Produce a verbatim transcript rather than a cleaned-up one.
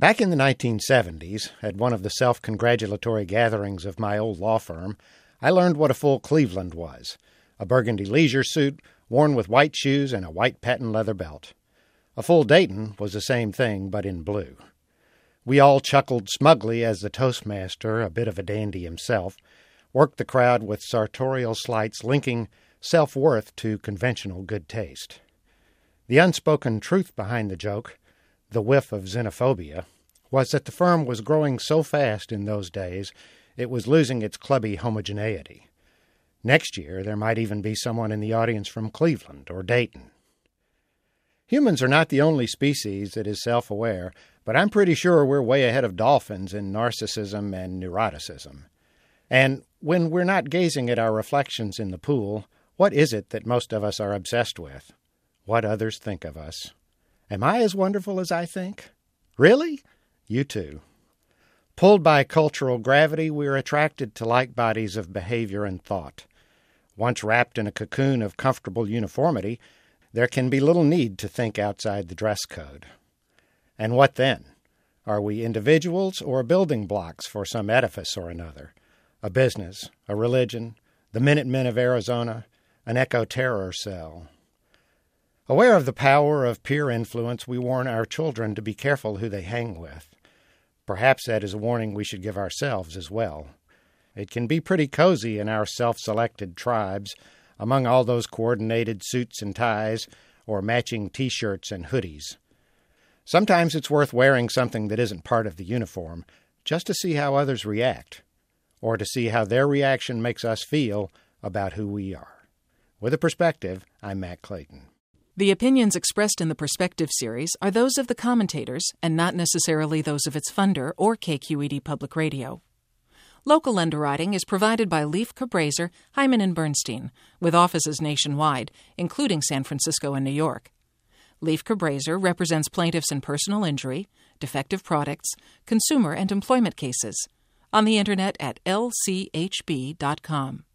Back in the nineteen seventies, at one of the self-congratulatory gatherings of my old law firm, I learned what a full Cleveland was, a burgundy leisure suit worn with white shoes and a white patent leather belt. A full Dayton was the same thing, but in blue. We all chuckled smugly as the toastmaster, a bit of a dandy himself, worked the crowd with sartorial slights linking self-worth to conventional good taste. The unspoken truth behind the joke, the whiff of xenophobia, was that the firm was growing so fast in those days it was losing its clubby homogeneity. Next year there might even be someone in the audience from Cleveland or Dayton. Humans are not the only species that is self-aware, but I'm pretty sure we're way ahead of dolphins in narcissism and neuroticism. And when we're not gazing at our reflections in the pool, what is it that most of us are obsessed with? What others think of us. Am I as wonderful as I think? Really? You too. Pulled by cultural gravity, we're attracted to like bodies of behavior and thought. Once wrapped in a cocoon of comfortable uniformity, there can be little need to think outside the dress code. And what then? Are we individuals or building blocks for some edifice or another? A business, a religion, the Minutemen of Arizona, an eco-terror cell. Aware of the power of peer influence, we warn our children to be careful who they hang with. Perhaps that is a warning we should give ourselves as well. It can be pretty cozy in our self-selected tribes, among all those coordinated suits and ties, or matching T-shirts and hoodies. Sometimes it's worth wearing something that isn't part of the uniform, just to see how others react, or to see how their reaction makes us feel about who we are. With a Perspective, I'm Matt Clayton. The opinions expressed in the Perspective series are those of the commentators and not necessarily those of its funder or K Q E D Public Radio. Local underwriting is provided by Leif Cabraser, Hyman and Bernstein, with offices nationwide, including San Francisco and New York. Leif Cabraser represents plaintiffs in personal injury, defective products, consumer and employment cases. On the Internet at L C H B dot com.